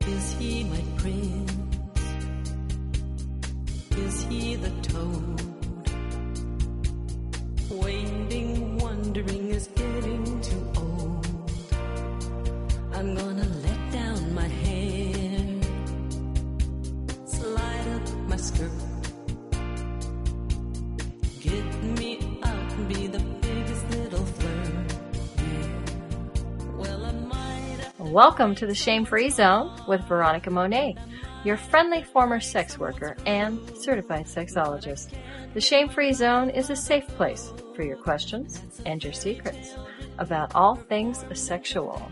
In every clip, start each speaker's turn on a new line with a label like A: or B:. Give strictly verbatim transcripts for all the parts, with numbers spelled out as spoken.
A: Is he my prince? Is he the toad? Waiting, wondering is getting too old. I'm gonna let down my hair, slide up my skirt, get me out and be the biggest little flirt. Yeah. Well, I might.
B: Welcome to the Shame-Free Zone with Veronica Monet, your friendly former sex worker and certified sexologist. The Shame-Free Zone is a safe place for your questions and your secrets about all things sexual.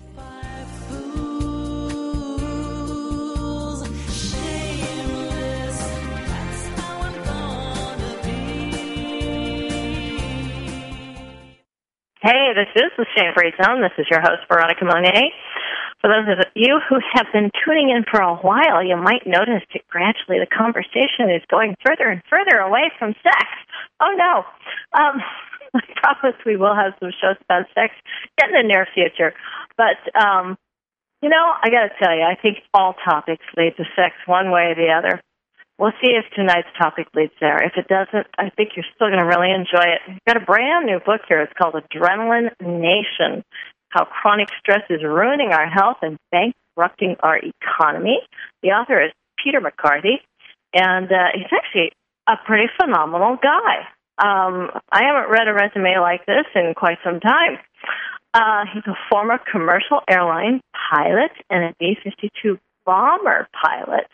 C: Hey, this is the Shame-Free Zone. This is your host, Veronica Monet. For those of you who have been tuning in for a while, you might notice that gradually the conversation is going further and further away from sex. Oh, no. Um, I promise we will have some shows about sex in the near future. But, um, you know, I got to tell you, I think all topics lead to sex one way or the other. We'll see if tonight's topic leads there. If it doesn't, I think you're still going to really enjoy it. We've got a brand new book here. It's called Adrenaline Nation, How Chronic Stress is Ruining Our Health and Bankrupting Our Economy. The author is Peter McCarthy, and uh, he's actually a pretty phenomenal guy. Um, I haven't read a resume like this in quite some time. Uh, he's a former commercial airline pilot and a B fifty-two bomber pilot.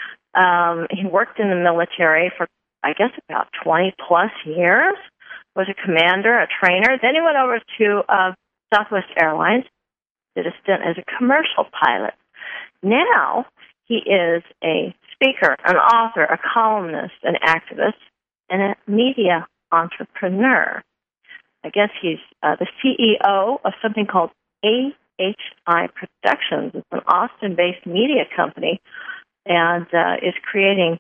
C: Um, he worked in the military for, I guess, about twenty-plus years, was a commander, a trainer. Then he went over to uh, Southwest Airlines, did a stint as a commercial pilot. Now he is a speaker, an author, a columnist, an activist, and a media entrepreneur. I guess he's uh, the C E O of something called A H I Productions. It's an Austin-based media company, and uh, is creating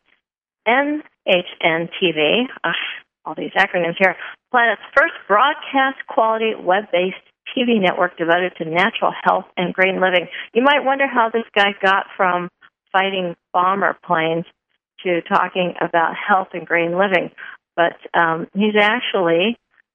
C: N H N T V, uh, all these acronyms here, planet's first broadcast-quality web-based T V network devoted to natural health and green living. You might wonder how this guy got from fighting bomber planes to talking about health and green living, but um, he's actually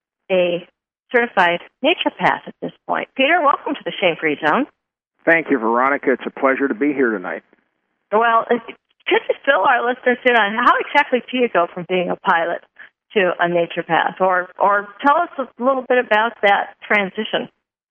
C: a certified naturopath at this point. Peter, welcome to the Shame-Free Zone.
D: Thank you, Veronica. It's a pleasure to be here tonight.
C: Well, could you fill our listeners in on how exactly do you go from being a pilot to a naturopath, or or tell us a little bit about that transition?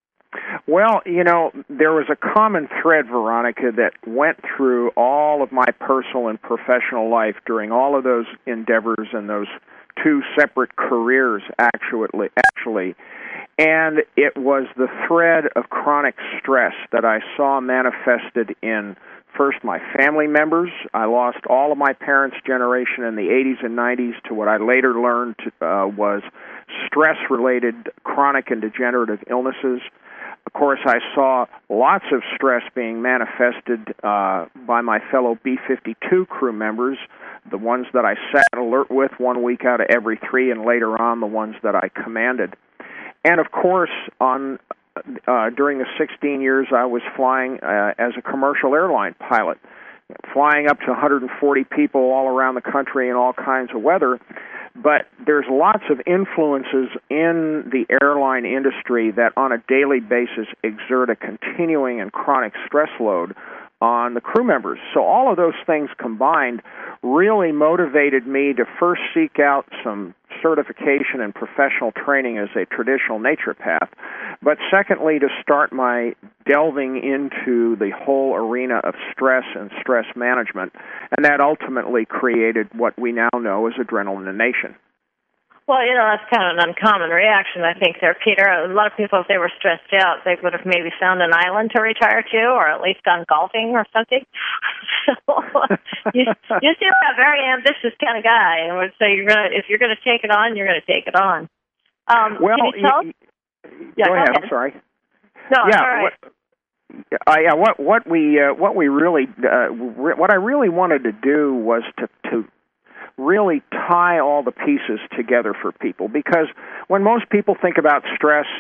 D: Well, you know, there was a common thread, Veronica, that went through all of my personal and professional life during all of those endeavors and those two separate careers, actually, actually. And it was the thread of chronic stress that I saw manifested in first my family members. I lost all of my parents' generation in the eighties and nineties to what I later learned uh, was stress-related chronic and degenerative illnesses. Of course, I saw lots of stress being manifested uh, by my fellow B fifty-two crew members, the ones that I sat alert with one week out of every three, and later on the ones that I commanded. And of course, on uh, during the sixteen years I was flying uh, as a commercial airline pilot, flying up to one hundred forty people all around the country in all kinds of weather. But there's lots of influences in the airline industry that on a daily basis exert a continuing and chronic stress load on the crew members. So all of those things combined really motivated me to first seek out some certification and professional training as a traditional naturopath, but secondly to start my delving into the whole arena of stress and stress management, and that ultimately created what we now know as Adrenaline Nation.
C: Well, you know, that's kind of an uncommon reaction, I think, there, Peter. A lot of people, if they were stressed out, they would have maybe found an island to retire to, or at least gone golfing or something. So you, you seem like a very ambitious kind of guy, and so you're gonna, if you're going to take it on, you're going to take it on. Um,
D: well,
C: can you tell
D: y- y-
C: yeah,
D: go,
C: go
D: ahead.
C: ahead.
D: I'm sorry.
C: No,
D: yeah,
C: all right.
D: What, uh, yeah, what what we uh, what we really uh, re- what I really wanted to do was to to really tie all the pieces together for people, because when most people think about stress,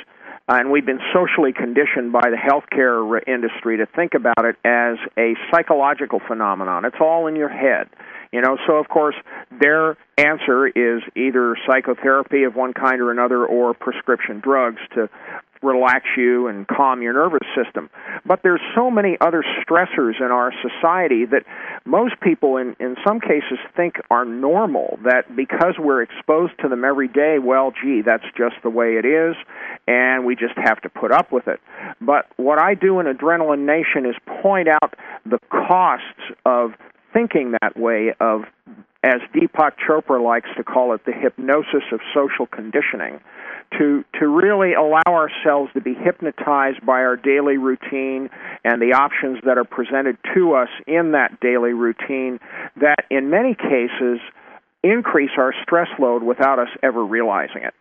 D: and we've been socially conditioned by the healthcare industry to think about it as a psychological phenomenon. It's all in your head. You know, so of course their answer is either psychotherapy of one kind or another or prescription drugs to relax you and calm your nervous system. But there's so many other stressors in our society that most people in, in some cases think are normal, that because we're exposed to them every day, well, gee, that's just the way it is, and we just have to put up with it. But what I do in Adrenaline Nation is point out the costs of thinking that way, of, as Deepak Chopra likes to call it, the hypnosis of social conditioning, to to really allow ourselves to be hypnotized by our daily routine and the options that are presented to us in that daily routine that in many cases increase our stress load without us ever realizing it.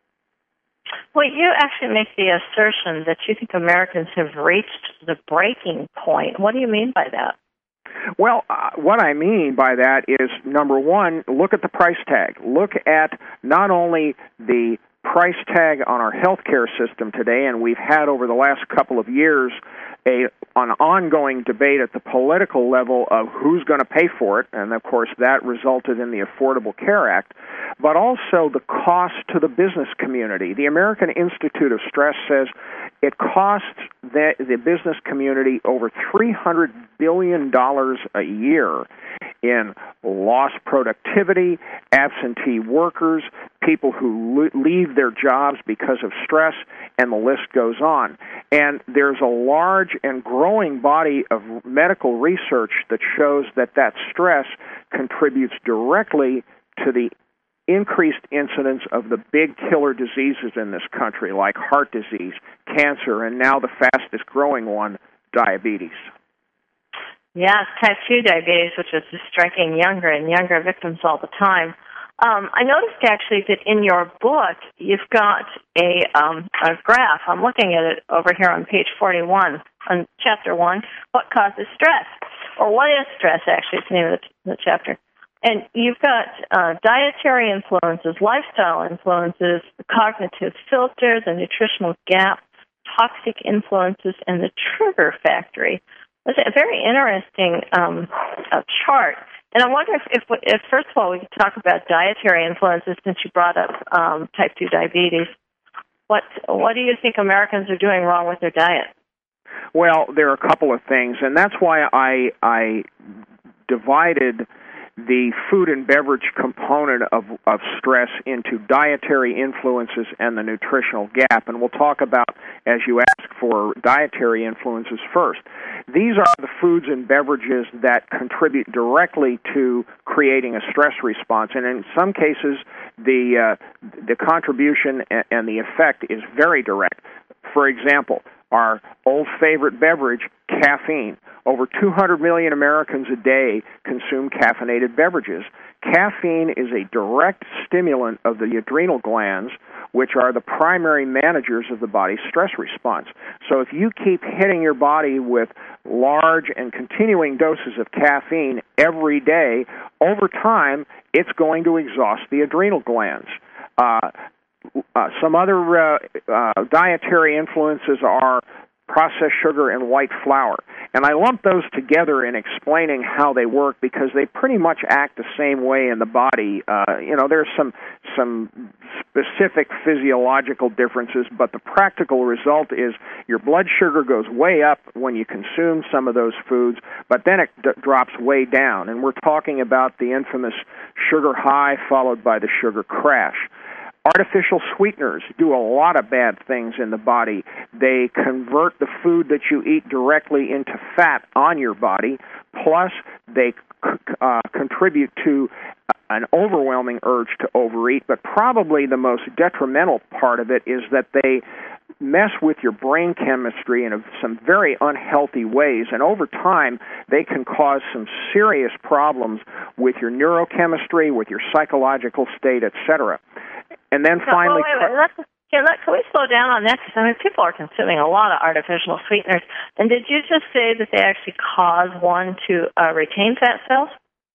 C: Well, you actually make the assertion that you think Americans have reached the breaking point. What do you mean by that?
D: Well, uh, what I mean by that is, number one, look at the price tag. Look at not only the price tag on our healthcare system today, and we've had over the last couple of years a an ongoing debate at the political level of who's going to pay for it, and of course that resulted in the Affordable Care Act, but also the cost to the business community. The American Institute of Stress says it costs the, the business community over three hundred billion dollars a year in lost productivity, absentee workers, people who lo- leave their jobs because of stress, and the list goes on. And there's a large and growing body of medical research that shows that that stress contributes directly to the increased incidence of the big killer diseases in this country, like heart disease, cancer, and now the fastest growing one, diabetes.
C: Yes, type two diabetes, which is striking younger and younger victims all the time. Um, I noticed actually that in your book you've got a, um, a graph. I'm looking at it over here on page forty-one, on chapter one, what causes stress? Or what is stress, actually, it's the name of the, the chapter. And you've got uh, dietary influences, lifestyle influences, the cognitive filter, the nutritional gap, toxic influences, and the trigger factory. It's a very interesting um, uh, chart. And I wonder if, if, if, first of all, we could talk about dietary influences since you brought up um, type two diabetes. What what do you think Americans are doing wrong with their diet?
D: Well, there are a couple of things, and that's why I I divided the food and beverage component of, of stress into dietary influences and the nutritional gap. And we'll talk about, as you ask for, dietary influences first. These are the foods and beverages that contribute directly to creating a stress response. And in some cases, the, uh, the contribution and the effect is very direct. For example, our old favorite beverage, caffeine. Over two hundred million Americans a day consume caffeinated beverages. Caffeine is a direct stimulant of the adrenal glands, which are the primary managers of the body's stress response. So if you keep hitting your body with large and continuing doses of caffeine every day, over time, it's going to exhaust the adrenal glands. Uh, uh, some other uh, uh, dietary influences are processed sugar and white flour. And I lump those together in explaining how they work because they pretty much act the same way in the body. Uh, you know, there's some some specific physiological differences, but the practical result is your blood sugar goes way up when you consume some of those foods, but then it d- drops way down. And we're talking about the infamous sugar high followed by the sugar crash. Artificial sweeteners do a lot of bad things in the body. They convert the food that you eat directly into fat on your body, plus they uh, contribute to an overwhelming urge to overeat, but probably the most detrimental part of it is that they mess with your brain chemistry in some very unhealthy ways, and over time they can cause some serious problems with your neurochemistry, with your psychological state, et cetera. And then
C: so,
D: finally...
C: Well, wait, wait, let's, can, let, can we slow down on that? Because, I mean, people are consuming a lot of artificial sweeteners. And did you just say that they actually cause one to uh, retain fat cells?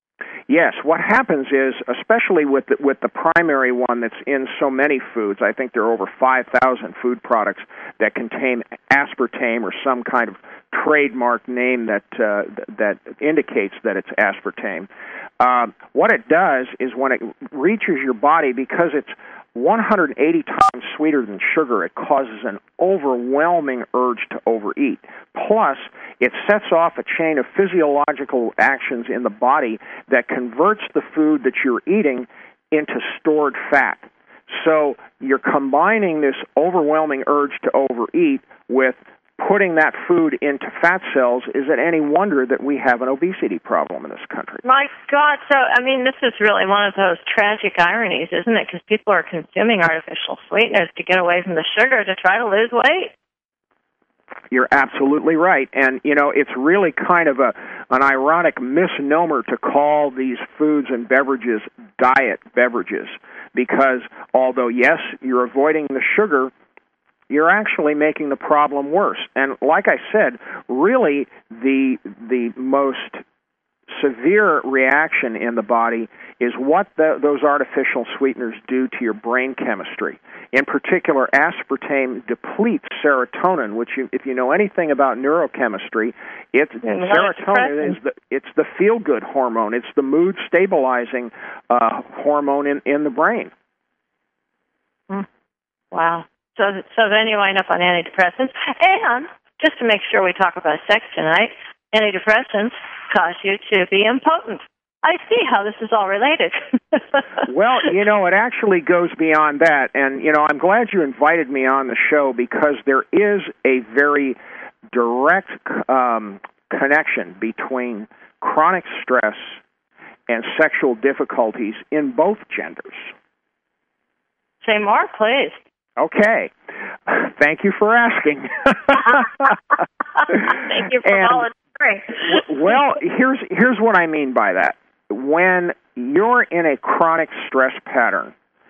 D: Yes, what happens is, especially with the, with the primary one that's in so many foods, I think there are over five thousand food products that contain aspartame or some kind of trademark name that uh, that indicates that it's aspartame. Uh, what it does is when it reaches your body, because it's one hundred eighty times sweeter than sugar, it causes an overwhelming urge to overeat. Plus, it sets off a chain of physiological actions in the body that converts the food that you're eating into stored fat. So you're combining this overwhelming urge to overeat with putting that food into fat cells. Is it any wonder that we have an obesity problem in this country?
C: My God, so, I mean, this is really one of those tragic ironies, isn't it? Because people are consuming artificial sweeteners to get away from the sugar to try to lose weight.
D: You're absolutely right. And, you know, it's really kind of a an ironic misnomer to call these foods and beverages diet beverages, because although, yes, you're avoiding the sugar, you're actually making the problem worse. And like I said, really the the most severe reaction in the body is what the, those artificial sweeteners do to your brain chemistry. In particular, aspartame depletes serotonin, which, you, if you know anything about neurochemistry, it's, serotonin is the it's the feel-good hormone. It's the mood-stabilizing uh, hormone in, in the brain.
C: Mm. Wow. So, so then you wind up on antidepressants. And, just to make sure we talk about sex tonight, antidepressants cause you to be impotent. I see how this is all related.
D: Well, you know, it actually goes beyond that. And, you know, I'm glad you invited me on the show, because there is a very direct um, connection between chronic stress and sexual difficulties in both genders.
C: Say more, please.
D: Okay. Thank you for asking.
C: Thank you for
D: and,
C: volunteering.
D: Well, here's here's what I mean by that. When you're in a chronic stress pattern,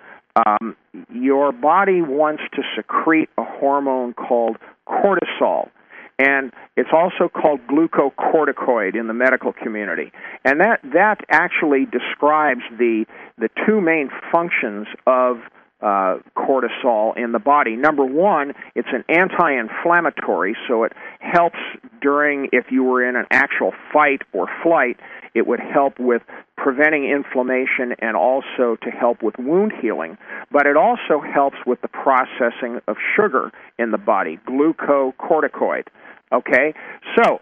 D: um, your body wants to secrete a hormone called cortisol, and it's also called glucocorticoid in the medical community. And that that actually describes the the two main functions of Uh, cortisol in the body. Number one, it's an anti-inflammatory, so it helps during, if you were in an actual fight or flight, it would help with preventing inflammation and also to help with wound healing. But it also helps with the processing of sugar in the body, glucocorticoid. Okay? So,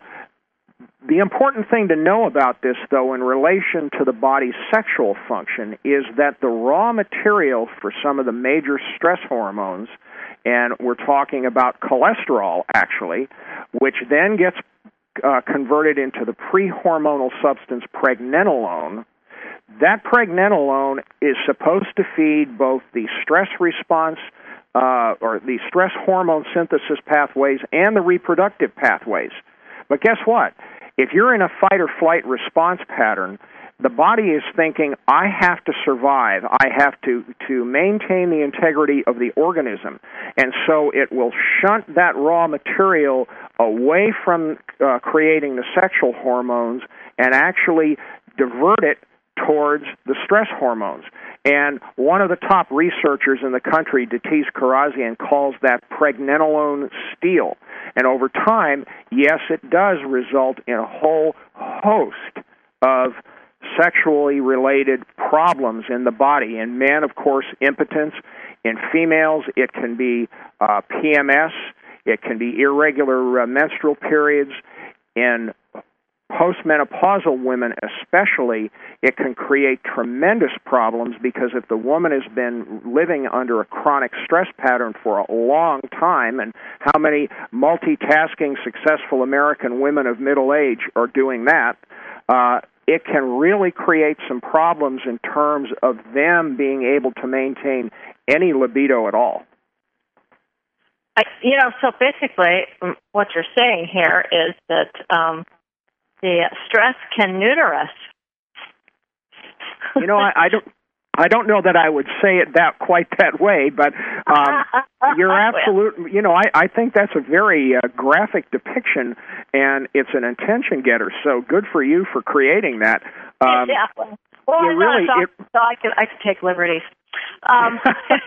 D: the important thing to know about this, though, in relation to the body's sexual function, is that the raw material for some of the major stress hormones, and we're talking about cholesterol, actually, which then gets uh, converted into the pre-hormonal substance pregnenolone. That pregnenolone is supposed to feed both the stress response uh, or the stress hormone synthesis pathways and the reproductive pathways. But guess what? If you're in a fight or flight response pattern, the body is thinking, I have to survive. I have to, to maintain the integrity of the organism. And so it will shunt that raw material away from uh, creating the sexual hormones and actually divert it towards the stress hormones. And one of the top researchers in the country, Datis Karazian, calls that pregnenolone steel. And over time, yes, it does result in a whole host of sexually related problems in the body. In men, of course, impotence. In females, it can be uh, P M S. It can be irregular uh, menstrual periods. In postmenopausal women especially, it can create tremendous problems, because if the woman has been living under a chronic stress pattern for a long time, and how many multitasking successful American women of middle age are doing that, uh, it can really create some problems in terms of them being able to maintain any libido at all.
C: I, you know, so basically what you're saying here is that um, the stress can neuter us.
D: You know, I, I don't. I don't know that I would say it that quite that way, but um, you're absolutely, you know, I, I think that's a very uh, graphic depiction, and it's an attention getter. So good for you for creating that. Um,
C: yeah. Well, I
D: really,
C: so,
D: it,
C: so I can I can take liberties. Um,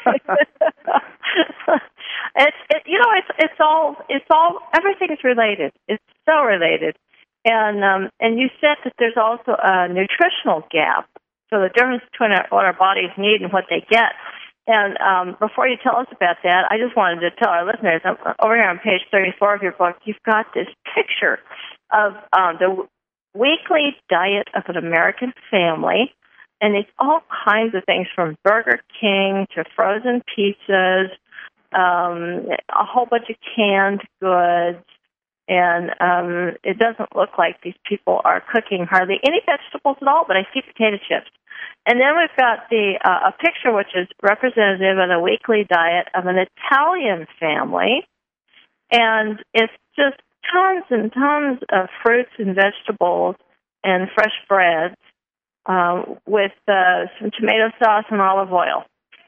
C: it's it, you know it's it's all it's all everything is related. It's so related, and um, and you said that there's also a nutritional gap. So the difference between our, what our bodies need and what they get. And um, before you tell us about that, I just wanted to tell our listeners, um, over here on page thirty-four of your book, you've got this picture of um, the weekly diet of an American family, and it's all kinds of things from Burger King to frozen pizzas, um, a whole bunch of canned goods, and um, it doesn't look like these people are cooking hardly any vegetables at all, but I see potato chips. And then we've got the uh, a picture which is representative of the weekly diet of an Italian family, and it's just tons and tons of fruits and vegetables and fresh breads uh, with uh, some tomato sauce and olive oil.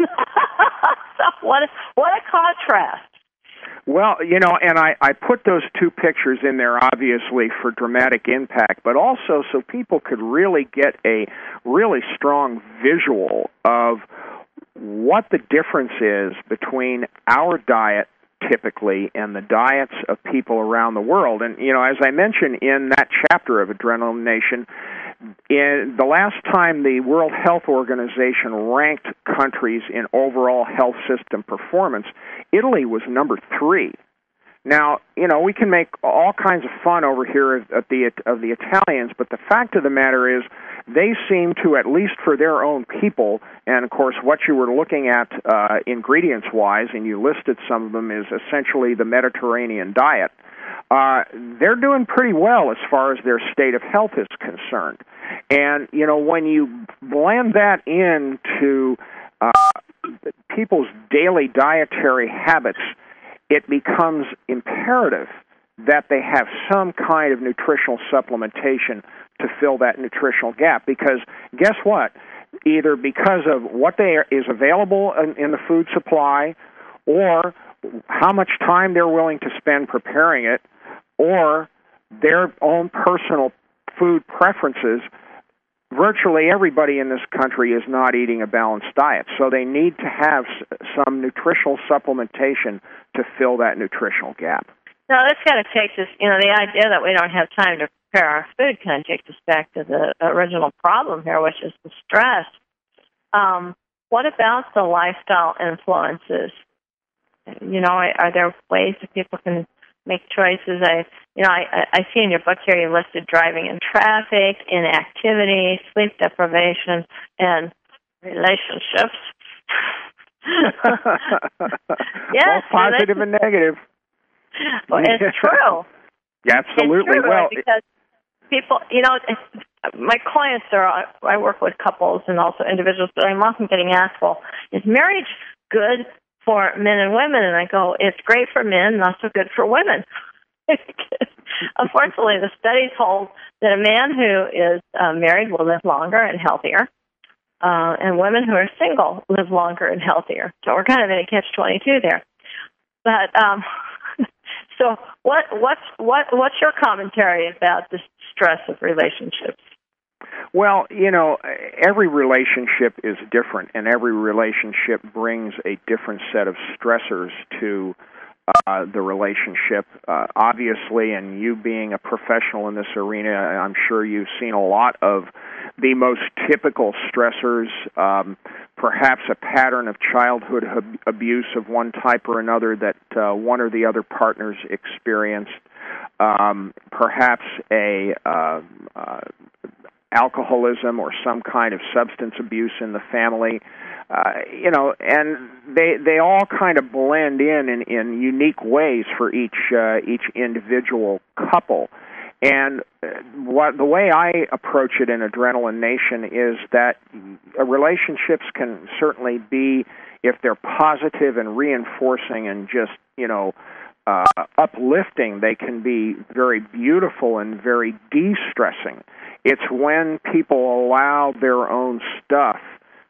C: So what a, what a contrast.
D: Well, you know, and I, I put those two pictures in there, obviously, for dramatic impact, but also so people could really get a really strong visual of what the difference is between our diet, typically, and the diets of people around the world. And, you know, as I mentioned in that chapter of Adrenaline Nation, in the last time the World Health Organization ranked countries in overall health system performance, Italy was number three. Now, you know, we can make all kinds of fun over here of the of the Italians, but the fact of the matter is they seem to, at least for their own people, and of course what you were looking at uh, ingredients-wise, and you listed some of them, is essentially the Mediterranean diet. Uh, they're doing pretty well as far as their state of health is concerned. And, you know, when you blend that into uh, people's daily dietary habits, it becomes imperative that they have some kind of nutritional supplementation to fill that nutritional gap. Because guess what? Either because of what they are, is available in, in the food supply, or how much time they're willing to spend preparing it, or their own personal food preferences, virtually everybody in this country is not eating a balanced diet. So they need to have some nutritional supplementation to fill that nutritional gap.
C: Now, this kind of takes us, you know, the idea that we don't have time to prepare our food kind of takes us back to the original problem here, which is the stress. Um, what about the lifestyle influences? You know, are there ways that people can make choices? I, you know, I, I see in your book here you listed driving in traffic, inactivity, sleep deprivation, and relationships. Yes,
D: both positive and negative.
C: Well, it's true.
D: Yeah, absolutely.
C: It's true,
D: well,
C: because people, you know, my clients are, I work with couples and also individuals, but I'm often getting asked, well, is marriage good for men and women? And I go, it's great for men, not so good for women. Unfortunately, the studies hold that a man who is uh, married will live longer and healthier, uh, and women who are single live longer and healthier. So we're kind of in a catch twenty-two there. But um, so what what's what what's your commentary about the stress of relationships?
D: Well, you know, every relationship is different, and every relationship brings a different set of stressors to uh, the relationship. Uh, obviously, and you being a professional in this arena, I'm sure you've seen a lot of the most typical stressors, um, perhaps a pattern of childhood ab- abuse of one type or another that uh, one or the other partners experienced, um, perhaps a uh, uh, alcoholism or some kind of substance abuse in the family, uh, you know, and they they all kind of blend in in, in unique ways for each uh, each individual couple. And what the way I approach it in Adrenaline Nation is that relationships can certainly be, if they're positive and reinforcing and just, you know, uh, uplifting, they can be very beautiful and very de-stressing. It's when people allow their own stuff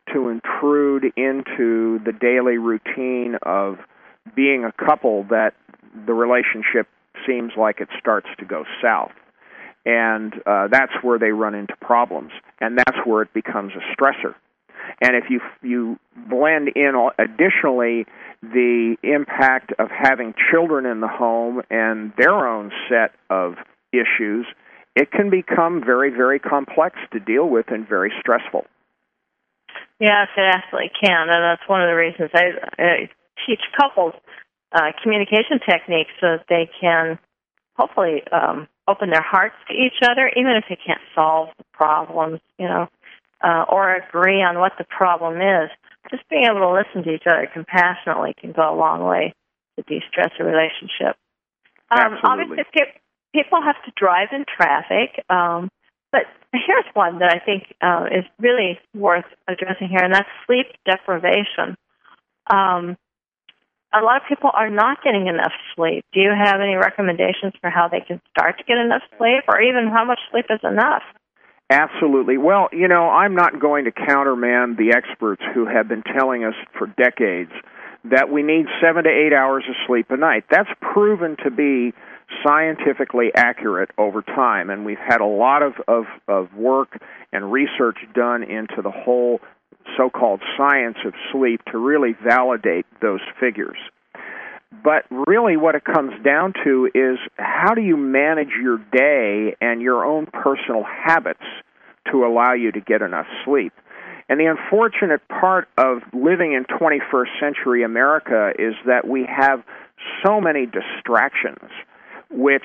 D: to intrude into the daily routine of being a couple that the relationship seems like it starts to go south. And uh, that's where they run into problems, and that's where it becomes a stressor. And if you you blend in additionally the impact of having children in the home and their own set of issues, it can become very, very complex to deal with and very stressful.
C: Yes, it absolutely can, and that's one of the reasons I, I teach couples uh, communication techniques so that they can hopefully um, open their hearts to each other, even if they can't solve the problems, you know, uh, or agree on what the problem is. Just being able to listen to each other compassionately can go a long way to de-stress a relationship. Um,
D: Absolutely.
C: Obviously, pe- people have to drive in traffic, um, but here's one that I think uh, is really worth addressing here, and that's sleep deprivation. Um, a lot of people are not getting enough sleep. Do you have any recommendations for how they can start to get enough sleep, or even how much sleep is enough?
D: Absolutely. Well, you know, I'm not going to countermand the experts who have been telling us for decades that we need seven to eight hours of sleep a night. That's proven to be scientifically accurate over time, and we've had a lot of, of, of work and research done into the whole so-called science of sleep to really validate those figures. But really what it comes down to is how do you manage your day and your own personal habits to allow you to get enough sleep? And the unfortunate part of living in twenty-first century America is that we have so many distractions which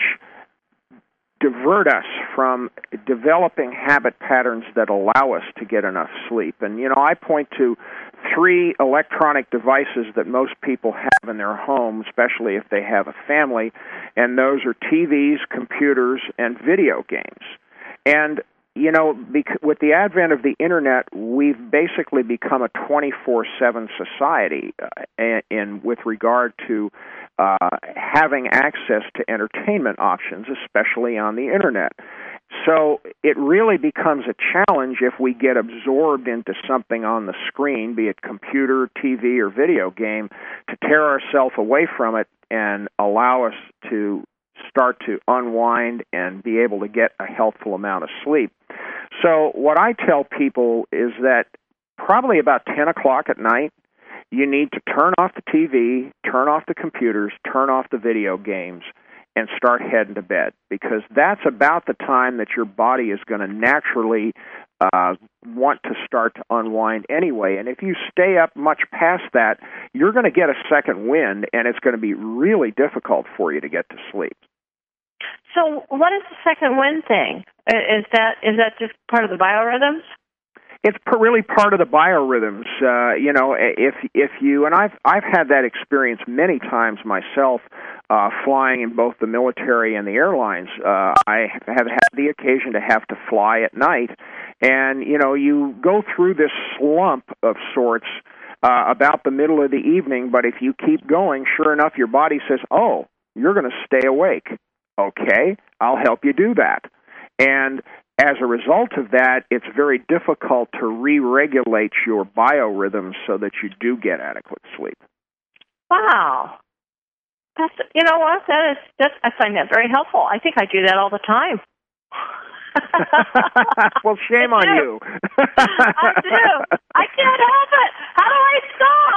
D: divert us from developing habit patterns that allow us to get enough sleep. And, you know, I point to three electronic devices that most people have in their home, especially if they have a family, and those are T Vs, computers, and video games. And, you know, bec- with the advent of the Internet, we've basically become a twenty-four seven society uh, in with regard to uh, having access to entertainment options, especially on the Internet. So it really becomes a challenge if we get absorbed into something on the screen, be it computer, T V, or video game, to tear ourselves away from it and allow us to start to unwind and be able to get a healthful amount of sleep. So what I tell people is that probably about ten o'clock at night, you need to turn off the T V, turn off the computers, turn off the video games, and start heading to bed, because that's about the time that your body is going to naturally uh, want to start to unwind anyway. And if you stay up much past that, you're going to get a second wind, and it's going to be really difficult for you to get to sleep.
C: So what is the second wind thing? Is that is that just part of the biorhythms?
D: It's really part of the biorhythms. Uh, you know, if if you and I've I've had that experience many times myself, uh, flying in both the military and the airlines. Uh, I have had the occasion to have to fly at night, and you know, you go through this slump of sorts uh, about the middle of the evening. But if you keep going, sure enough, your body says, "Oh, you're going to stay awake." Okay, I'll help you do that. And as a result of that, it's very difficult to re-regulate your biorhythms so that you do get adequate sleep.
C: Wow. That's, you know what? That is, that's, I find that very helpful. I think I do that all the time.
D: Well, shame on you.
C: I do. I can't help it. How do I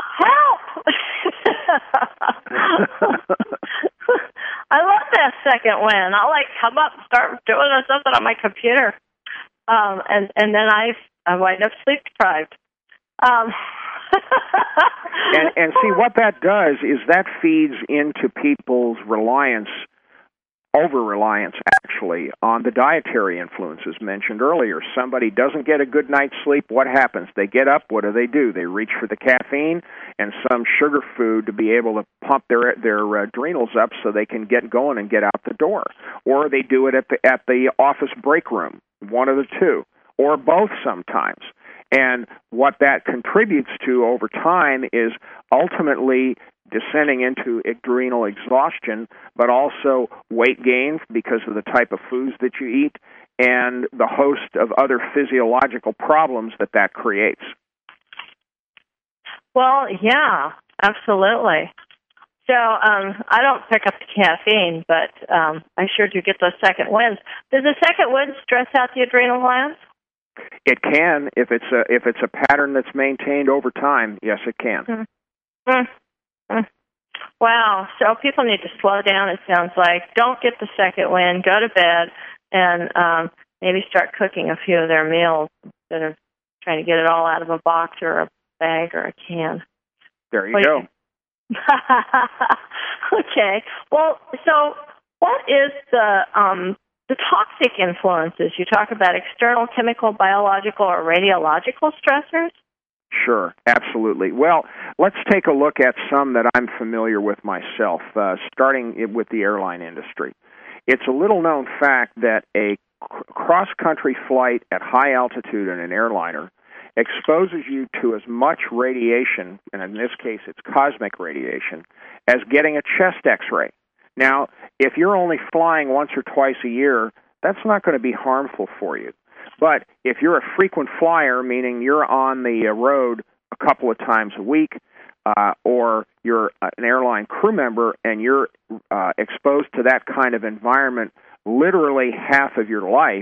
C: stop? Help. I love that second wind. I'll like come up and start doing something on my computer, um, and and then I I wind up sleep deprived. Um.
D: and and see what that does is that feeds into people's reliance, over reliance actually, on the dietary influences mentioned earlier. Somebody doesn't get a good night's sleep. What happens? They get up. What do they do? They reach for the caffeine and some sugar food to be able to pump their their adrenals up so they can get going and get out the door. Or they do it at the at the office break room, one of the two, or both sometimes. And what that contributes to over time is ultimately descending into adrenal exhaustion, but also weight gain because of the type of foods that you eat and the host of other physiological problems that that creates.
C: Well, yeah, absolutely. So um, I don't pick up the caffeine, but um, I sure do get those second winds. Does the second wind stress out the adrenal glands?
D: It can, if it's a if it's a pattern that's maintained over time. Yes, it can.
C: Mm-hmm. Mm-hmm. Wow. So people need to slow down. It sounds like don't get the second wind. Go to bed and um, maybe start cooking a few of their meals instead of trying to get it all out of a box or a bag or a can.
D: There you
C: what
D: go.
C: You okay. Well, so what is the um, the toxic influences? You talk about external chemical, biological, or radiological stressors?
D: Sure, absolutely. Well, let's take a look at some that I'm familiar with myself, uh, starting with the airline industry. It's a little-known fact that a cross-country flight at high altitude in an airliner exposes you to as much radiation, and in this case it's cosmic radiation, as getting a chest x-ray. Now, if you're only flying once or twice a year, that's not going to be harmful for you. But if you're a frequent flyer, meaning you're on the road a couple of times a week, uh, or you're an airline crew member and you're uh, exposed to that kind of environment literally half of your life,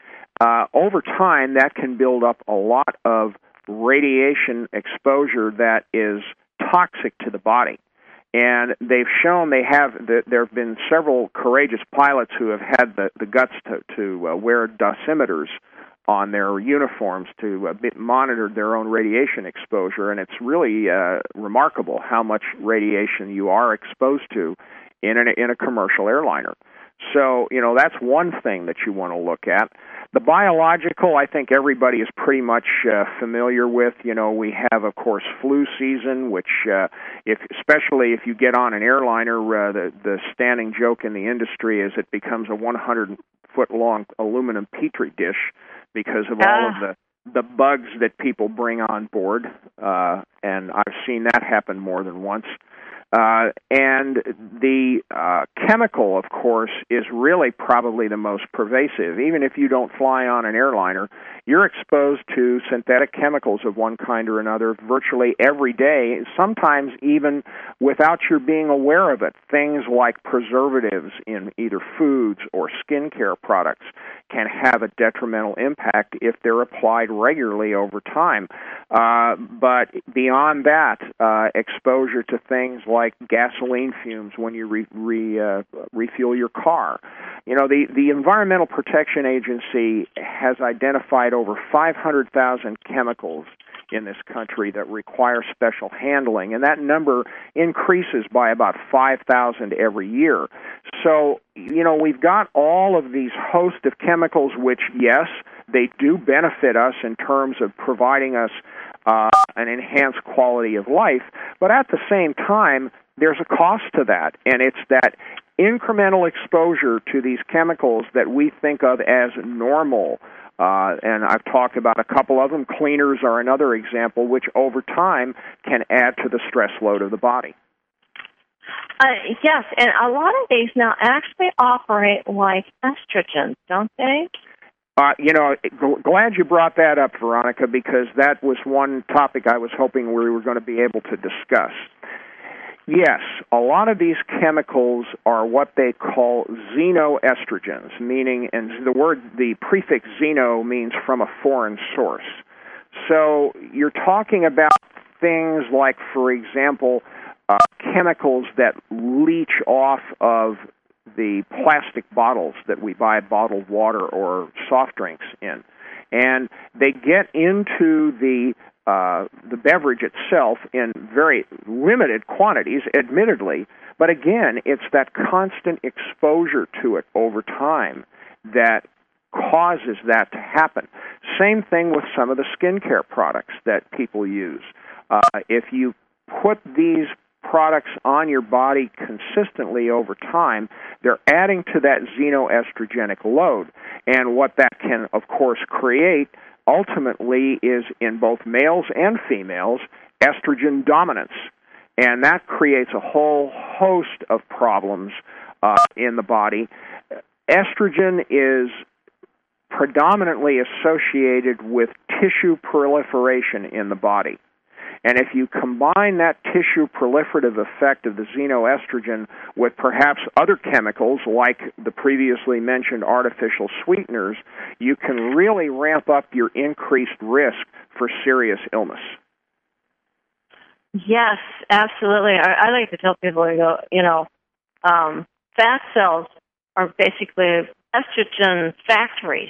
D: uh, over time that can build up a lot of radiation exposure that is toxic to the body. And they've shown they have that there have been several courageous pilots who have had the, the guts to, to uh, wear dosimeters on their uniforms to uh, be, monitor their own radiation exposure, and it's really uh, remarkable how much radiation you are exposed to in, an, in a commercial airliner. So, you know, that's one thing that you want to look at. The biological, I think everybody is pretty much uh, familiar with. You know, we have, of course, flu season, which, uh, if especially if you get on an airliner, uh, the, the standing joke in the industry is it becomes a one hundred foot long aluminum petri dish because of all of the, the bugs that people bring on board, uh, and I've seen that happen more than once. Uh, and the uh, chemical, of course, is really probably the most pervasive. Even if you don't fly on an airliner, you're exposed to synthetic chemicals of one kind or another virtually every day, sometimes even without your being aware of it. Things like preservatives in either foods or skincare products can have a detrimental impact if they're applied regularly over time. Uh, but beyond that, uh, exposure to things like gasoline fumes when you re, re, uh, refuel your car. You know, the, the Environmental Protection Agency has identified over five hundred thousand chemicals in this country that require special handling, and that number increases by about five thousand every year. So, you know, we've got all of these host of chemicals which, yes, they do benefit us in terms of providing us uh, an enhanced quality of life, but at the same time, there's a cost to that, and it's that incremental exposure to these chemicals that we think of as normal. Uh, and I've talked about a couple of them. Cleaners are another example, which over time can add to the stress load of the body.
C: Uh, yes, and a lot of these now actually operate like estrogens, don't they?
D: Uh, you know, g- glad you brought that up, Veronica, because that was one topic I was hoping we were going to be able to discuss. Yes, a lot of these chemicals are what they call xenoestrogens, meaning, and the word, the prefix xeno means from a foreign source. So you're talking about things like, for example, uh, chemicals that leach off of the plastic bottles that we buy bottled water or soft drinks in. And they get into the Uh, the beverage itself in very limited quantities, admittedly, but again, it's that constant exposure to it over time that causes that to happen. Same thing with some of the skincare products that people use. Uh, if you put these products on your body consistently over time, they're adding to that xenoestrogenic load, and what that can, of course, create ultimately is in both males and females estrogen dominance, and that creates a whole host of problems uh, in the body. Estrogen is predominantly associated with tissue proliferation in the body, And if you combine that tissue proliferative effect of the xenoestrogen with perhaps other chemicals like the previously mentioned artificial sweeteners, you can really ramp up your increased risk for serious illness.
C: Yes, absolutely. I, I like to tell people, you know, you know um, fat cells are basically estrogen factories.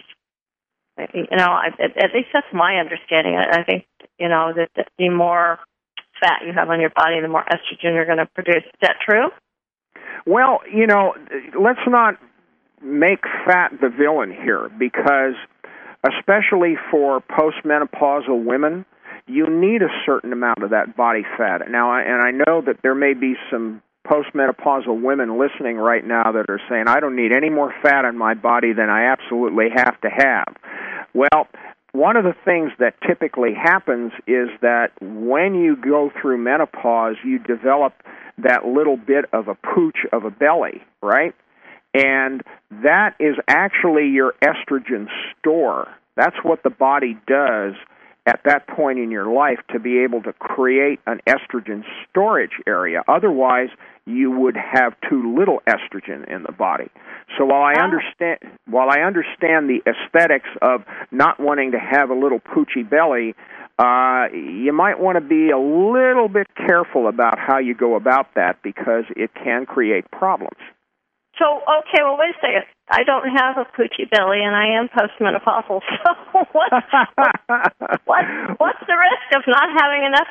C: You know, I, at least that's my understanding. I, I think, you know, that, that the more fat you have on your body, the more estrogen you're going to produce. Is that true?
D: Well, you know, let's not make fat the villain here, because especially for postmenopausal women, you need a certain amount of that body fat. Now, and I know that there may be some postmenopausal women listening right now that are saying, I don't need any more fat on my body than I absolutely have to have. Well, one of the things that typically happens is that when you go through menopause, you develop that little bit of a pooch of a belly, right? And that is actually your estrogen store. That's what the body does at that point in your life to be able to create an estrogen storage area. Otherwise, you would have too little estrogen in the body. So while I understand while I understand the aesthetics of not wanting to have a little poochy belly, uh, you might want to be a little bit careful about how you go about that, because it can create problems.
C: So, okay, well, wait a second. I don't have a poochy belly, and I am postmenopausal. So what, what, what, what's the risk of not having enough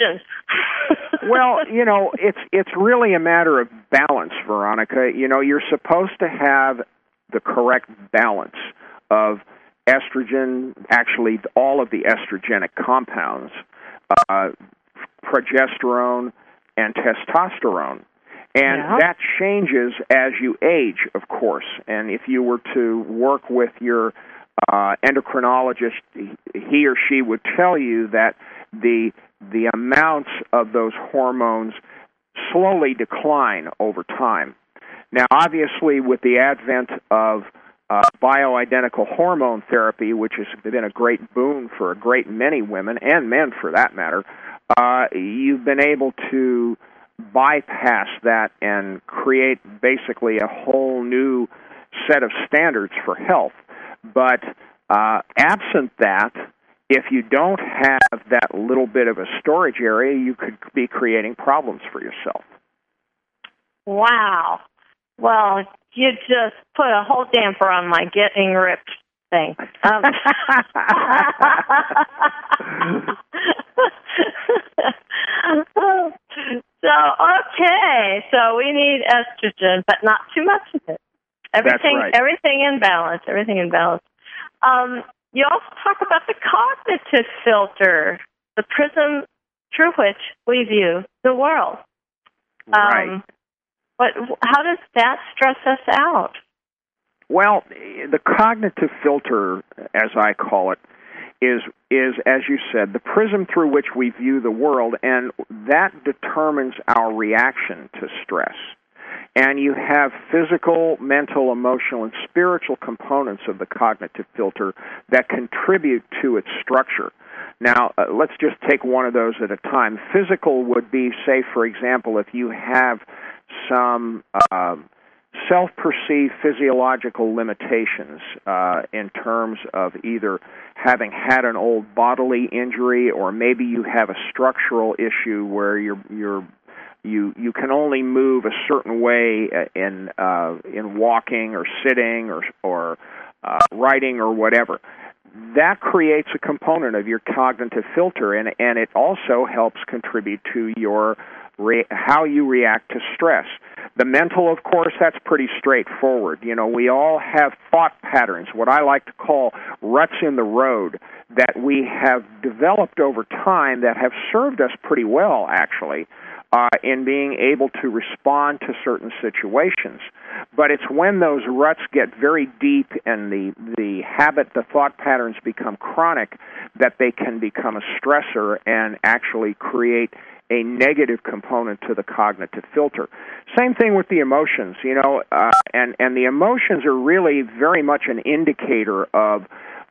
C: estrogen?
D: Well, you know, it's it's really a matter of balance, Veronica. You know, you're supposed to have the correct balance of estrogen, actually all of the estrogenic compounds, uh, progesterone, and testosterone. And
C: yeah.
D: that changes as you age, of course. And if you were to work with your uh, endocrinologist, he or she would tell you that the the amounts of those hormones slowly decline over time. Now, obviously, with the advent of uh, bioidentical hormone therapy, which has been a great boon for a great many women, and men for that matter, uh, you've been able to bypass that and create basically a whole new set of standards for health. But uh, absent that, if you don't have that little bit of a storage area, you could be creating problems for yourself.
C: Wow. Well, you just put a whole damper on my getting ripped thing. Um, so, okay, so we need estrogen, but not too much of it. Everything,
D: That's right.
C: everything in balance, everything in balance. Um, you also talk about the cognitive filter, the prism through which we view the world.
D: Right.
C: Um, what, how does that stress us out?
D: Well, the cognitive filter, as I call it, is, is, as you said, the prism through which we view the world, and that determines our reaction to stress. And you have physical, mental, emotional, and spiritual components of the cognitive filter that contribute to its structure. Now, uh, let's just take one of those at a time. Physical would be, say, for example, if you have some uh, self-perceived physiological limitations uh, in terms of either having had an old bodily injury, or maybe you have a structural issue where you're you're you you can only move a certain way in uh, in walking or sitting or or uh, writing or whatever. That creates a component of your cognitive filter, and and it also helps contribute to your re- how you react to stress. The mental, of course, that's pretty straightforward. You know, we all have thought patterns, what I like to call ruts in the road, that we have developed over time that have served us pretty well, actually, uh, in being able to respond to certain situations. But it's when those ruts get very deep and the, the habit, the thought patterns become chronic, that they can become a stressor and actually create a negative component to the cognitive filter. Same thing with the emotions, you know, uh, and, and the emotions are really very much an indicator of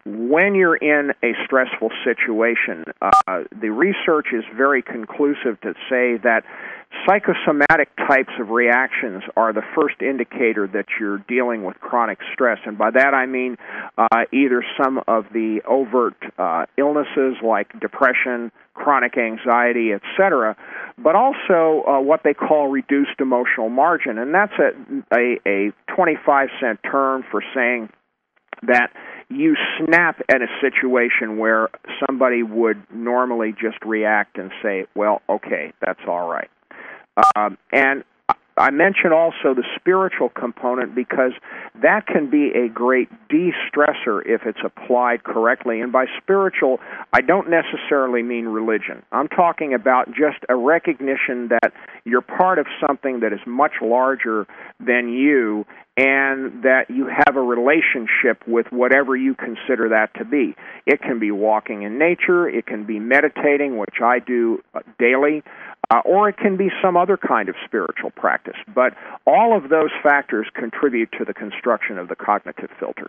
D: when you're in a stressful situation, uh, the research is very conclusive to say that psychosomatic types of reactions are the first indicator that you're dealing with chronic stress. And by that I mean uh, either some of the overt uh, illnesses like depression, chronic anxiety, et cetera, but also uh, what they call reduced emotional margin. And that's a, a, a twenty-five cent term for saying that you snap at a situation where somebody would normally just react and say, well, okay, that's all right. Um, and I mention also the spiritual component because that can be a great de-stressor if it's applied correctly. And by spiritual, I don't necessarily mean religion. I'm talking about just a recognition that you're part of something that is much larger than you and that you have a relationship with whatever you consider that to be. It can be walking in nature, it can be meditating, which I do daily, Uh, or it can be some other kind of spiritual practice. But all of those factors contribute to the construction of the cognitive filter.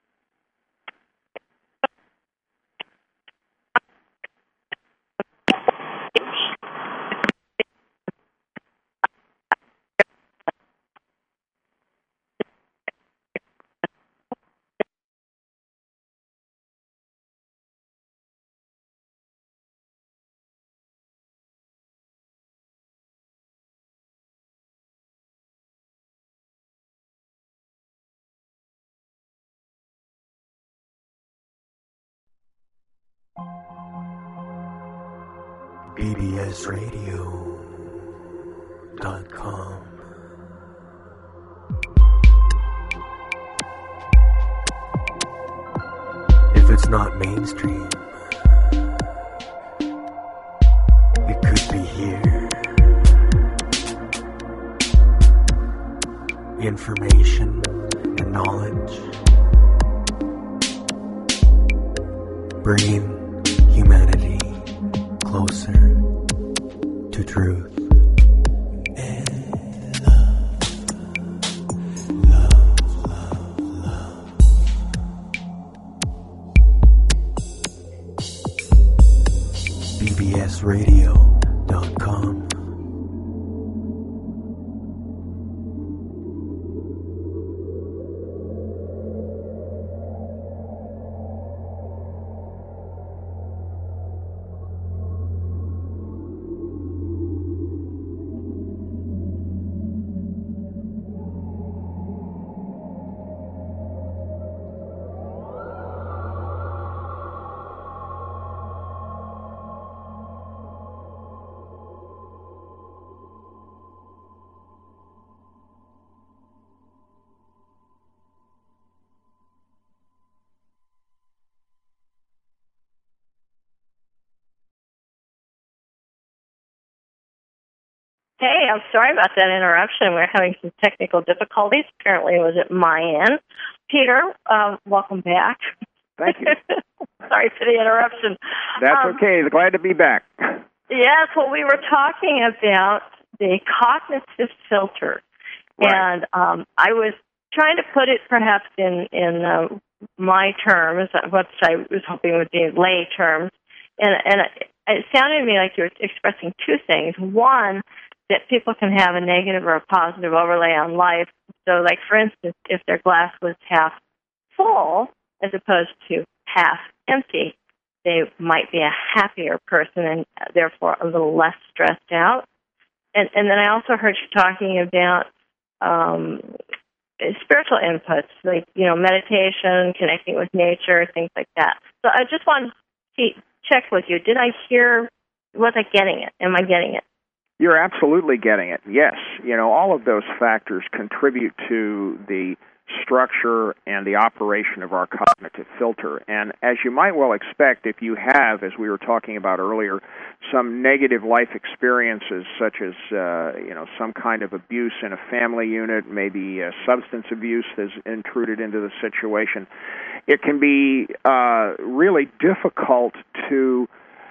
E: B B S radio dot com. If it's not mainstream, it could be here. Information and knowledge, bringing humanity closer to truth and love, love, love, love. B B S radio dot com.
C: Hey, I'm sorry about that interruption. We're having some technical difficulties. Apparently it was at my end. Peter, um, welcome back.
D: Thank you.
C: Sorry for the interruption.
D: That's
C: um,
D: okay. Glad to be back.
C: Yes, well, we were talking about the cognitive filter.
D: Right.
C: And um, I was trying to put it perhaps in, in uh, my terms, what I was hoping would be lay terms. And, and it, it sounded to me like you were expressing two things. One, that people can have a negative or a positive overlay on life. So, like, for instance, if their glass was half full as opposed to half empty, they might be a happier person and therefore a little less stressed out. And, and then I also heard you talking about um, spiritual inputs, like, you know, meditation, connecting with nature, things like that. So I just wanted to see, check with you. Did I hear, was I getting it? Am I getting it?
D: You're absolutely getting it, yes. You know, all of those factors contribute to the structure and the operation of our cognitive filter. And as you might well expect, if you have, as we were talking about earlier, some negative life experiences such as, uh, you know, some kind of abuse in a family unit, maybe uh, substance abuse has intruded into the situation, it can be uh, really difficult to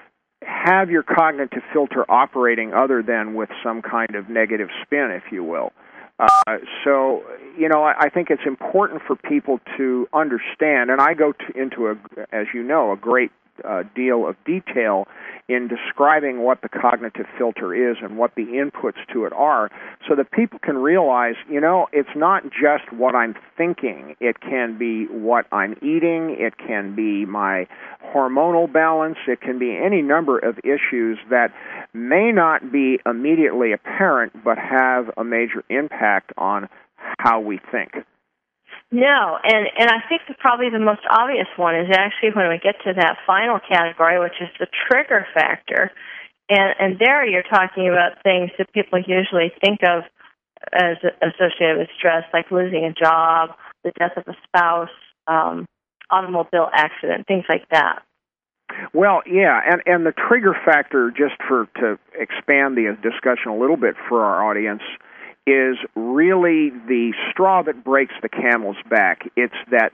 D: have your cognitive filter operating other than with some kind of negative spin, if you will. Uh, so, you know, I, I think it's important for people to understand, and I go to, into, a, as you know, a great uh, deal of detail in describing what the cognitive filter is and what the inputs to it are, so that people can realize, you know, it's not just what I'm thinking. It can be what I'm eating. It can be my hormonal balance. It can be any number of issues that may not be immediately apparent but have a major impact on how we think.
C: No, and, and I think that probably the most obvious one is actually when we get to that final category, which is the trigger factor. And, and there you're talking about things that people usually think of as associated with stress, like losing a job, the death of a spouse, um, automobile accident, things like that.
D: Well, yeah, and, and the trigger factor, just for to expand the discussion a little bit for our audience, is really the straw that breaks the camel's back. It's that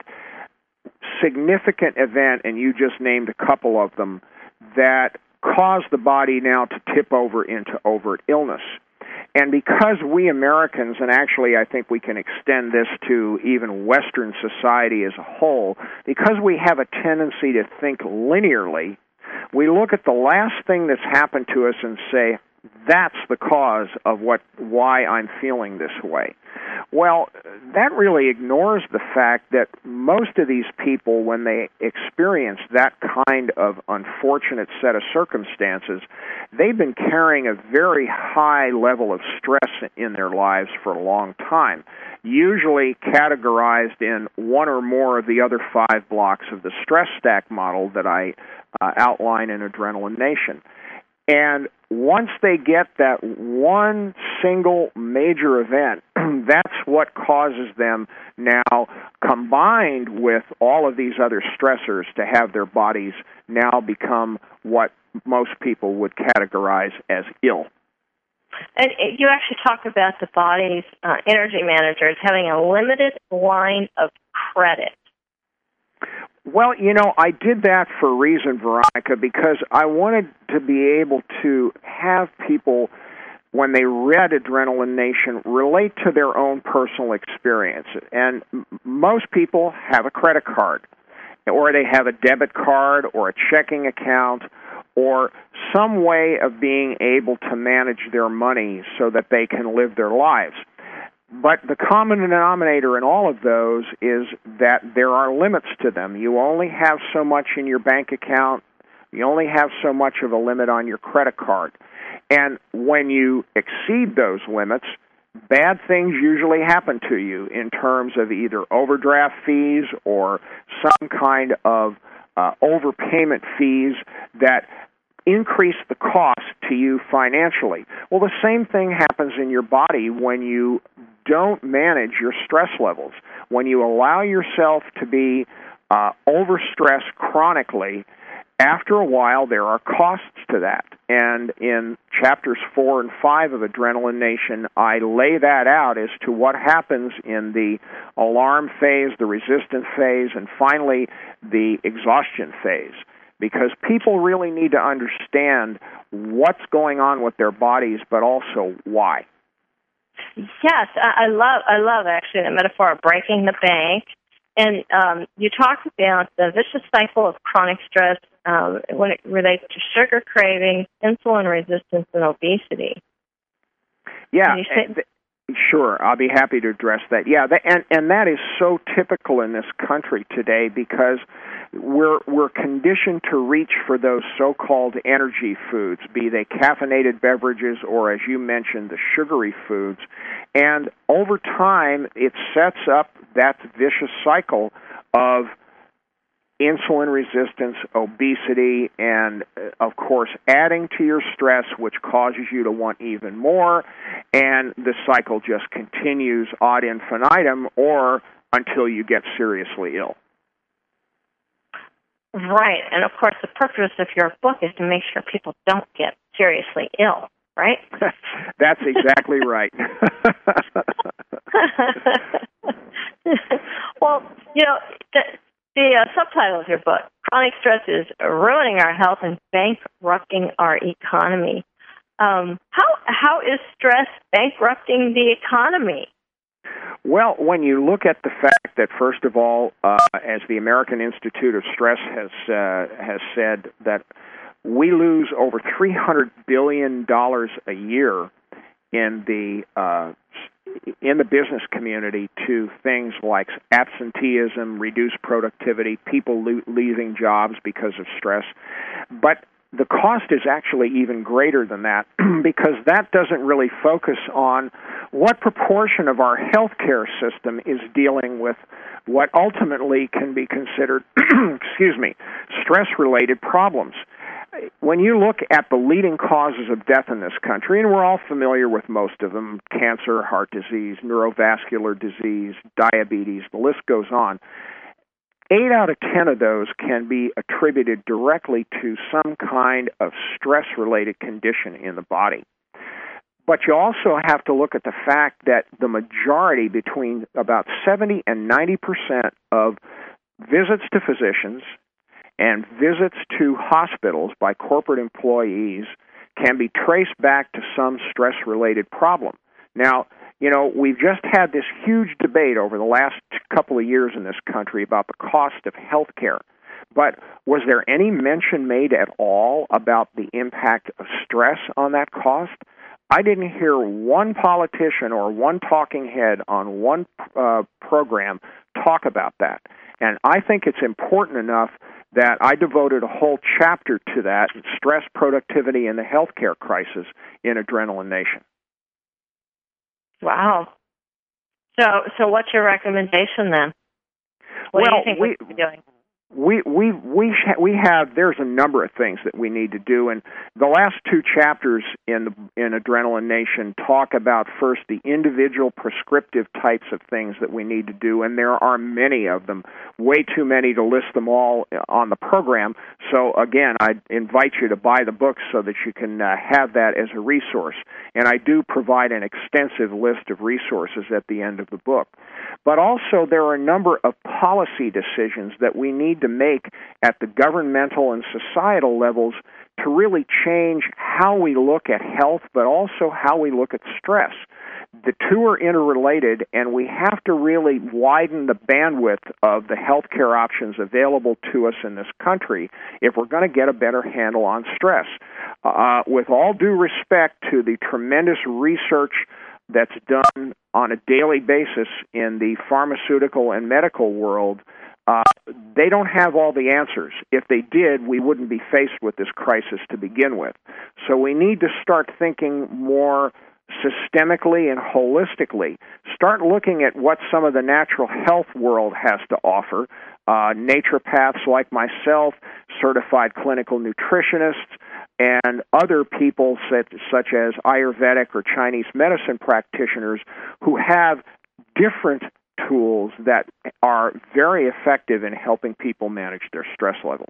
D: significant event, and you just named a couple of them, that cause the body now to tip over into overt illness. And because we Americans, and actually I think we can extend this to even Western society as a whole, because we have a tendency to think linearly, we look at the last thing that's happened to us and say, that's the cause of what why I'm feeling this way. Well, that really ignores the fact that most of these people, when they experience that kind of unfortunate set of circumstances, they've been carrying a very high level of stress in their lives for a long time, usually categorized in one or more of the other five blocks of the stress stack model that I uh, outline in Adrenaline Nation. And once they get that one single major event, that's what causes them now, combined with all of these other stressors, to have their bodies now become what most people would categorize as ill.
C: And you actually talk about the body's uh, energy managers having a limited line of credit.
D: Well, you know, I did that for a reason, Veronica, because I wanted to be able to have people, when they read Adrenaline Nation, relate to their own personal experience. And m- most people have a credit card, or they have a debit card, or a checking account, or some way of being able to manage their money so that they can live their lives. But the common denominator in all of those is that there are limits to them. You only have so much in your bank account. You only have so much of a limit on your credit card. And when you exceed those limits, bad things usually happen to you in terms of either overdraft fees or some kind of uh, overpayment fees that increase the cost to you financially. Well, the same thing happens in your body when you don't manage your stress levels. When you allow yourself to be uh, overstressed chronically, after a while there are costs to that. And in chapters four and five of Adrenaline Nation, I lay that out as to what happens in the alarm phase, the resistance phase, and finally the exhaustion phase. Because people really need to understand what's going on with their bodies, but also why.
C: Yes, I love, I love actually the metaphor of breaking the bank. And um, you talk about the vicious cycle of chronic stress um, when it relates to sugar cravings, insulin resistance, and obesity.
D: Yeah, and th- sure. I'll be happy to address that. Yeah, th- and and that is so typical in this country today because we're we're conditioned to reach for those so-called energy foods, be they caffeinated beverages or, as you mentioned, the sugary foods. And over time, it sets up that vicious cycle of insulin resistance, obesity, and, of course, adding to your stress, which causes you to want even more, and the cycle just continues ad infinitum or until you get seriously ill.
C: Right, and of course the purpose of your book is to make sure people don't get seriously ill, right?
D: That's exactly right.
C: Well, you know, the, the uh, subtitle of your book, Chronic Stress is Ruining Our Health and Bankrupting Our Economy. Um, how how is stress bankrupting the economy?
D: Well, when you look at the fact that, first of all, uh, as the American Institute of Stress has uh, has said, that we lose over three hundred billion dollars a year in the uh, in the business community to things like absenteeism, reduced productivity, people lo- losing jobs because of stress. But the cost is actually even greater than that because that doesn't really focus on what proportion of our healthcare system is dealing with what ultimately can be considered, excuse me, stress-related problems. When you look at the leading causes of death in this country, and we're all familiar with most of them, cancer, heart disease, neurovascular disease, diabetes, the list goes on, eight out of ten of those can be attributed directly to some kind of stress-related condition in the body. But you also have to look at the fact that the majority, between about seventy and ninety percent of visits to physicians and visits to hospitals by corporate employees can be traced back to some stress-related problem. Now, you know, we've just had this huge debate over the last couple of years in this country about the cost of health care. But was there any mention made at all about the impact of stress on that cost? I didn't hear one politician or one talking head on one uh, program talk about that. And I think it's important enough that I devoted a whole chapter to that, stress, productivity, and the healthcare crisis in Adrenaline Nation.
C: Wow. So, so what's your recommendation then? What
D: well,
C: do you think
D: we,
C: we should be doing?
D: We we we sh- we have there's a number of things that we need to do, and the last two chapters in the in Adrenaline Nation talk about first the individual prescriptive types of things that we need to do, and there are many of them, way too many to list them all on the program. So again, I invite you to buy the book so that you can uh, have that as a resource, and I do provide an extensive list of resources at the end of the book. But also there are a number of policy decisions that we need to make at the governmental and societal levels to really change how we look at health, but also how we look at stress. The two are interrelated, and we have to really widen the bandwidth of the healthcare options available to us in this country if we're going to get a better handle on stress. Uh, with all due respect to the tremendous research that's done on a daily basis in the pharmaceutical and medical world, uh, they don't have all the answers. If they did, we wouldn't be faced with this crisis to begin with. So we need to start thinking more systemically and holistically. Start looking at what some of the natural health world has to offer. Uh, naturopaths like myself, certified clinical nutritionists, and other people such, such as Ayurvedic or Chinese medicine practitioners who have different tools that are very effective in helping people manage their stress levels.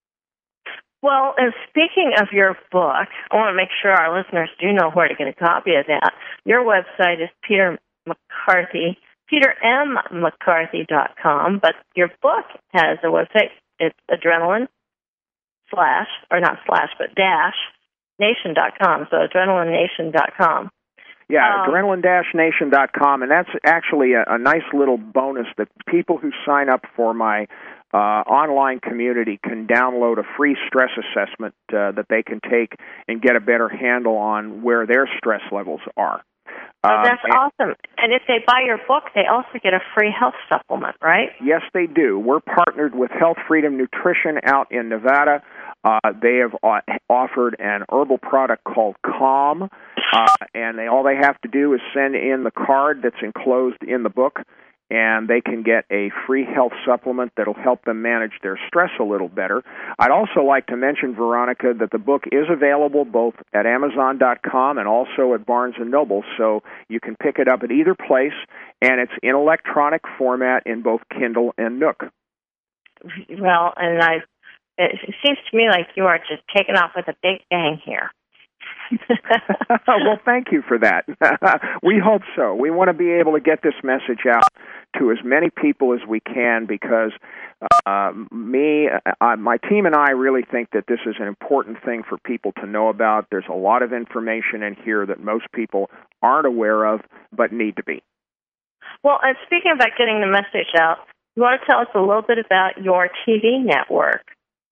C: Well, and speaking of your book, I want to make sure our listeners do know where to get a copy of that. Your website is Peter McCarthy, peter m mccarthy dot com, but your book has a website. It's adrenaline slash, or not slash, but dash, nation dot com, so adrenaline nation dot com.
D: Yeah,
C: um,
D: adrenaline dash nation dot com, and that's actually a, a nice little bonus that people who sign up for my uh, online community can download a free stress assessment uh, that they can take and get a better handle on where their stress levels are.
C: Oh, that's
D: um,
C: awesome. And if they buy your book, they also get a free health supplement, right?
D: Yes, they do. We're partnered with Health Freedom Nutrition out in Nevada. Uh, they have uh, offered an herbal product called Calm, uh, and they, all they have to do is send in the card that's enclosed in the book, and they can get a free health supplement that'll help them manage their stress a little better. I'd also like to mention, Veronica, that the book is available both at amazon dot com and also at Barnes and Noble, so you can pick it up at either place, and it's in electronic format in both Kindle and Nook.
C: Well, and I, it seems to me like you are just taking off with a big bang here.
D: Well, thank you for that. We hope so. We want to be able to get this message out to as many people as we can because uh, me, uh, my team and I really think that this is an important thing for people to know about. There's a lot of information in here that most people aren't aware of but need to be.
C: Well, and speaking about getting the message out, you want to tell us a little bit about your T V network?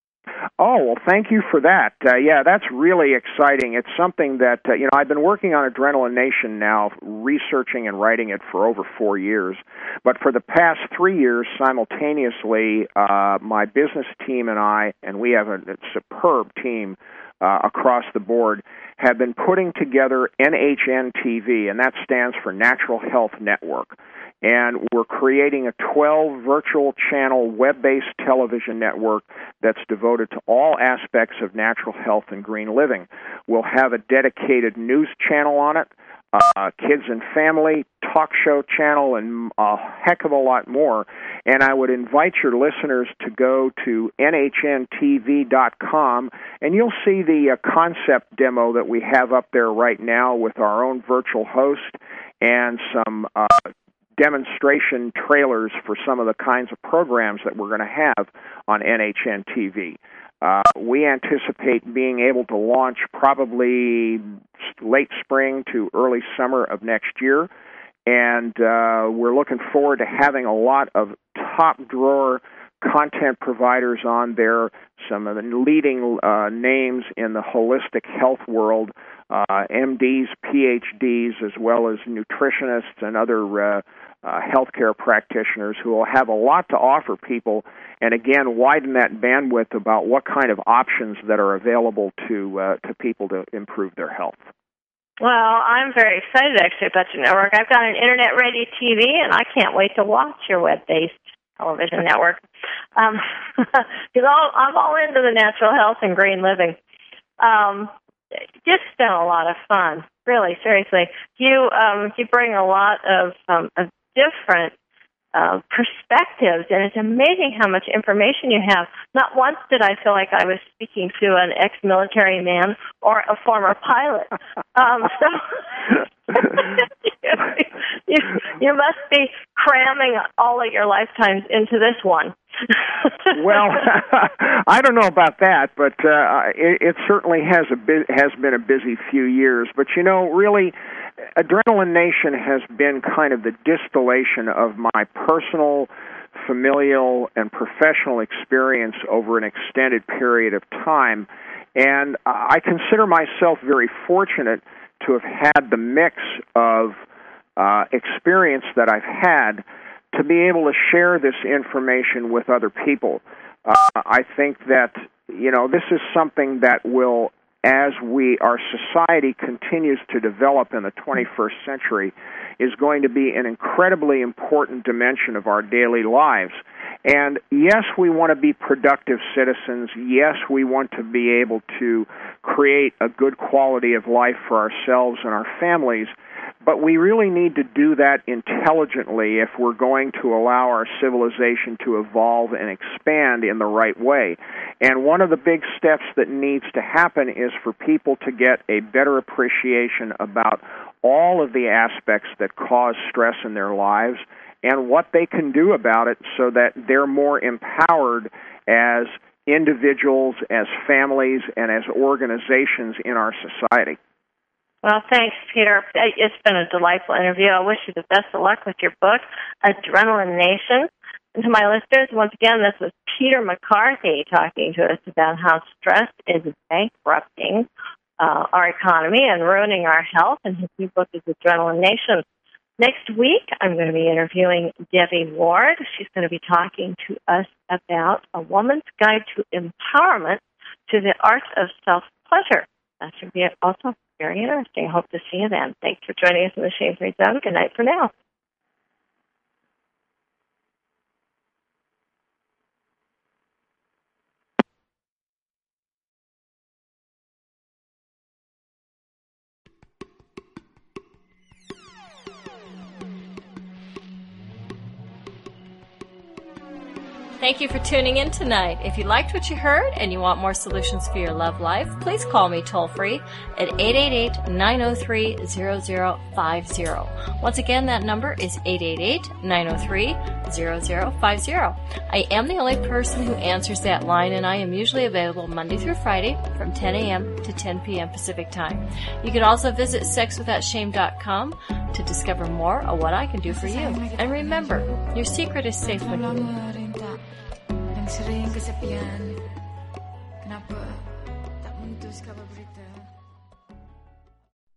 D: Oh, well, thank you for that. Uh, yeah, that's really exciting. It's something that, uh, you know, I've been working on Adrenaline Nation now, researching and writing it for over four years. But for the past three years, simultaneously, uh, my business team and I, and we have a, a superb team uh, across the board, have been putting together N H N T V, and that stands for Natural Health Network. And we're creating a twelve virtual channel web-based television network that's devoted to all aspects of natural health and green living. We'll have a dedicated news channel on it, uh, kids and family, talk show channel, and a heck of a lot more. And I would invite your listeners to go to N H N T V dot com, and you'll see the uh, concept demo that we have up there right now with our own virtual host and some uh, demonstration trailers for some of the kinds of programs that we're going to have on N H N T V. Uh, we anticipate being able to launch probably late spring to early summer of next year, and uh, we're looking forward to having a lot of top-drawer content providers on there, some of the leading uh, names in the holistic health world, uh, M Ds, P H Ds, as well as nutritionists and other uh, uh, healthcare practitioners who will have a lot to offer people, and again, widen that bandwidth about what kind of options that are available to uh, to people to improve their health.
C: Well, I'm very excited, actually, about your network. I've got an internet-ready T V, and I can't wait to watch your web-based television network. Um, because I'm all into the natural health and green living. Um, just been a lot of fun, really, seriously. You um, you bring a lot of, um, of different uh, perspectives, and it's amazing how much information you have. Not once did I feel like I was speaking to an ex-military man or a former pilot. Um, so you, you, you must be cramming all of your lifetimes into this one.
D: Well, I don't know about that, but uh, it, it certainly has a bu- has been a busy few years. But you know, really, Adrenaline Nation has been kind of the distillation of my personal, familial, and professional experience over an extended period of time, and I consider myself very fortunate to have had the mix of uh, experience that I've had to be able to share this information with other people. Uh, I think that, you know, this is something that will, as we, our society continues to develop in the twenty-first century, is going to be an incredibly important dimension of our daily lives. And yes, we want to be productive citizens. Yes, we want to be able to create a good quality of life for ourselves and our families. But we really need to do that intelligently if we're going to allow our civilization to evolve and expand in the right way. And one of the big steps that needs to happen is for people to get a better appreciation about all of the aspects that cause stress in their lives and what they can do about it so that they're more empowered as individuals, as families, and as organizations in our society.
C: Well, thanks, Peter. It's been a delightful interview. I wish you the best of luck with your book, Adrenaline Nation. And to my listeners, once again, this was Peter McCarthy talking to us about how stress is bankrupting uh, our economy and ruining our health, and his new book is Adrenaline Nation. Next week, I'm going to be interviewing Debbie Ward. She's going to be talking to us about A Woman's Guide to Empowerment to the Art of Self-Pleasure. That should be also very interesting. Hope to see you then. Thanks for joining us in the Shame-Free Zone. Good night for now.
B: Thank you for tuning in tonight. If you liked what you heard and you want more solutions for your love life, please call me toll-free at eight eight eight, nine oh three, zero zero five zero. Once again, that number is eight eight eight, nine oh three, zero zero five zero. I am the only person who answers that line, and I am usually available Monday through Friday from ten a.m. to ten p.m. Pacific Time. You can also visit sex without shame dot com to discover more of what I can do for you. And remember, your secret is safe with you.
F: Sering kesepian, kenapa tak memutus kabar